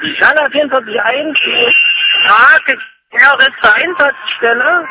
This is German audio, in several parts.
Schalla 44.1, die Frage wäre zur Einsatzstelle.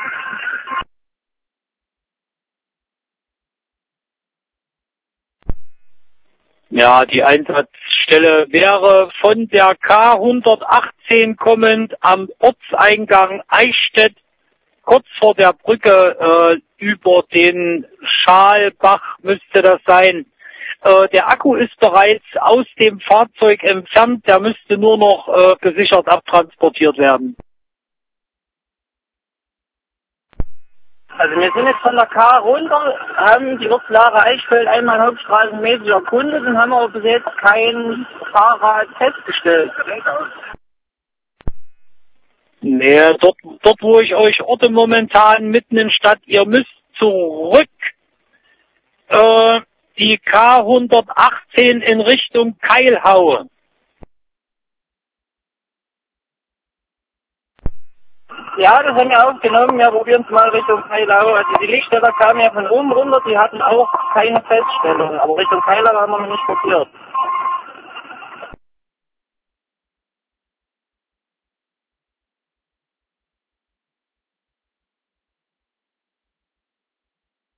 Ja, die Einsatzstelle wäre von der K118 kommend am Ortseingang Eichstätt, kurz vor der Brücke über den Schalbach müsste das sein. Der Akku ist bereits aus dem Fahrzeug entfernt, der müsste nur noch gesichert abtransportiert werden. Also wir sind jetzt von der K runter, haben die Ortslage Eichfeld einmal hauptstraßenmäßig erkundet und haben aber bis jetzt kein Fahrrad festgestellt. Nee, dort wo ich euch orte momentan mitten in Stadt, ihr müsst zurück die K118 in Richtung Keilhau. Ja, das haben wir aufgenommen. Wir probieren es mal Richtung Keilhau. Also die Lichtsteller kamen ja von oben runter, die hatten auch keine Feststellung. Aber Richtung Keilhau haben wir noch nicht probiert.